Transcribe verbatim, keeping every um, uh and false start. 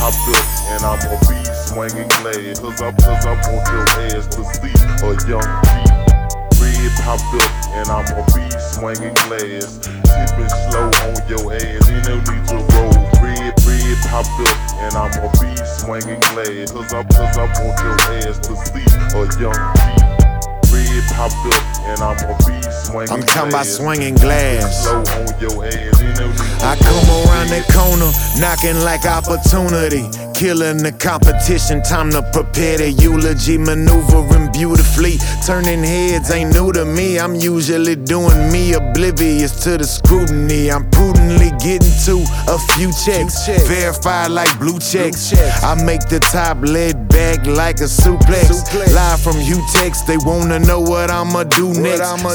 popped up and I'ma be swinging glass. Cause I, cause I want your ass to see a young G. Red popped up and I'ma be swinging glass. Tipping slow on your ass, ain't no need to roll. Red, red popped up and I'ma be swinging glass. Cause I, cause I want your ass to see a young G. Red popped up and I'ma be swinging I'm talking about glass. swinging glass. Slow on your ass, ain't no need to I come around the corner, knocking like opportunity. Killing the competition, time to prepare the eulogy. Maneuvering beautifully, turning heads ain't new to me. I'm usually doing me, oblivious to the scrutiny. I'm prudently getting to a few checks, verified like blue checks. I make the top lead back like a suplex. Live from Utex, they wanna know what I'ma do next.